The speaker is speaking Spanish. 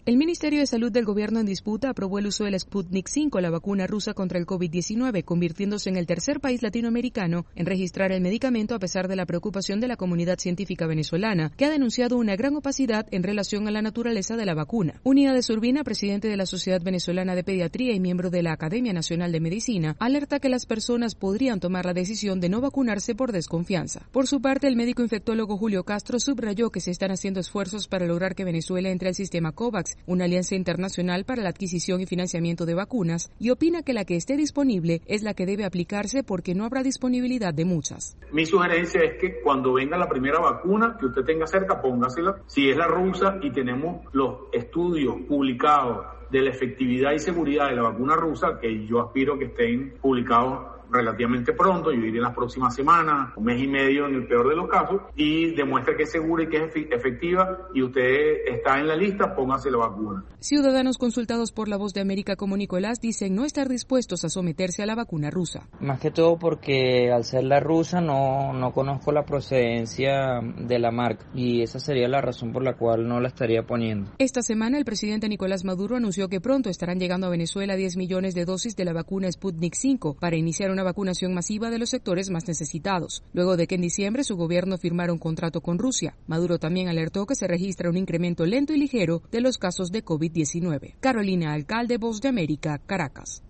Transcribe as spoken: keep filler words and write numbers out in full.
El Ministerio de Salud del gobierno en disputa aprobó el uso de la Sputnik cinco, la vacuna rusa contra el COVID diecinueve, convirtiéndose en el tercer país latinoamericano en registrar el medicamento a pesar de la preocupación de la comunidad científica venezolana, que ha denunciado una gran opacidad en relación a la naturaleza de la vacuna. Unidades Urbina, presidente de la Sociedad Venezolana de Pediatría y miembro de la Academia Nacional de Medicina, alerta que las personas podrían tomar la decisión de no vacunarse por desconfianza. Por su parte, el médico infectólogo Julio Castro subrayó que se están haciendo esfuerzos para lograr que Venezuela entre al sistema COVAX, una alianza internacional para la adquisición y financiamiento de vacunas, y opina que la que esté disponible es la que debe aplicarse porque no habrá disponibilidad de muchas. Mi sugerencia es que cuando venga la primera vacuna que usted tenga cerca, póngasela. Si es la rusa y tenemos los estudios publicados de la efectividad y seguridad de la vacuna rusa, que yo aspiro que estén publicados relativamente pronto, yo diría en las próximas semanas, un mes y medio en el peor de los casos, y demuestra que es segura y que es efectiva y usted está en la lista, póngase la vacuna. Ciudadanos consultados por La Voz de América como Nicolás dicen no estar dispuestos a someterse a la vacuna rusa. Más que todo porque al ser la rusa no, no conozco la procedencia de la marca y esa sería la razón por la cual no la estaría poniendo. Esta semana el presidente Nicolás Maduro anunció que pronto estarán llegando a Venezuela diez millones de dosis de la vacuna Sputnik cinco para iniciar una vacunación masiva de los sectores más necesitados, luego de que en diciembre su gobierno firmara un contrato con Rusia. Maduro también alertó que se registra un incremento lento y ligero de los casos de COVID diecinueve. Carolina Alcalde, Voz de América, Caracas.